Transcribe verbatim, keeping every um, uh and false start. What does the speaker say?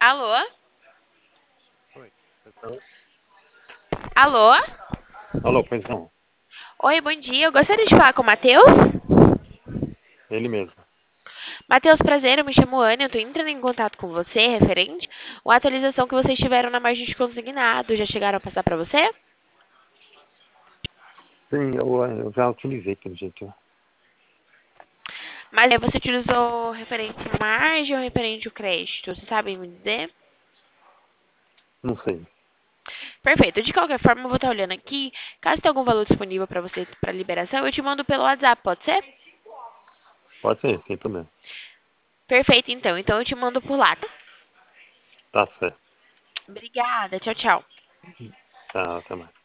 Alô? Oi, então, Alô? alô, pois não, Oi, bom dia. Eu gostaria de falar com o Matheus. ele mesmo. Matheus, prazer, eu me chamo Ana. Eu tô entrando em contato com você referente à atualização que vocês tiveram na margem de consignado. Já chegaram a passar para você? Sim, eu, eu já utilizei aquele jeito. Mas aí você utilizou referente à margem ou referente ao crédito? Você sabe me dizer? Não sei. Perfeito. De qualquer forma, eu vou estar olhando aqui. Caso tenha algum valor disponível para você para liberação, eu te mando pelo WhatsApp, pode ser? Pode ser, sem problema. Perfeito, então. Então eu te mando por lá, tá? Tá certo. Obrigada. Tchau, tchau. Tá, até mais.